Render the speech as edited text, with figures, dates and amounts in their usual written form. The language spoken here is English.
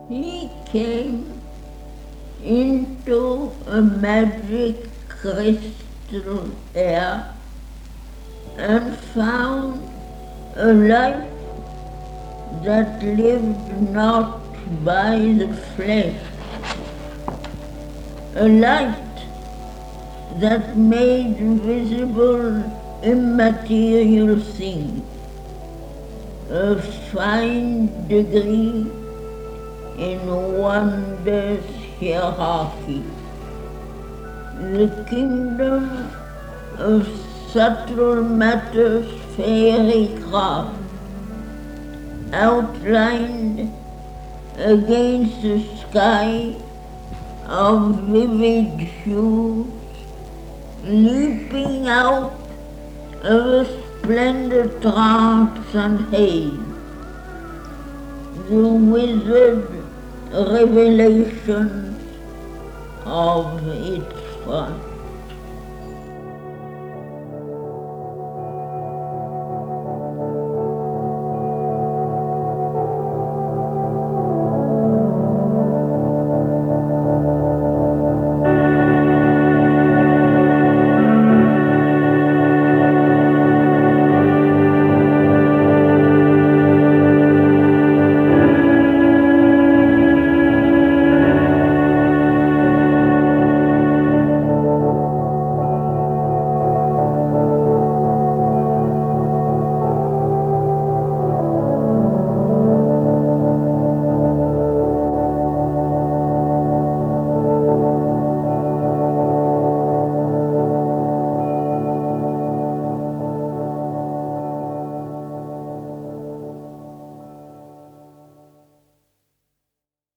He came into a magic crystal air and found a life that lived not by the flesh, a light that made visible immaterial things, a fine degree in wondrous hierarchy, the kingdom of subtle matter's fairy craft, outlined against the sky of vivid hues, leaping out of a splendid trance and haze, the wizard revelations of its front.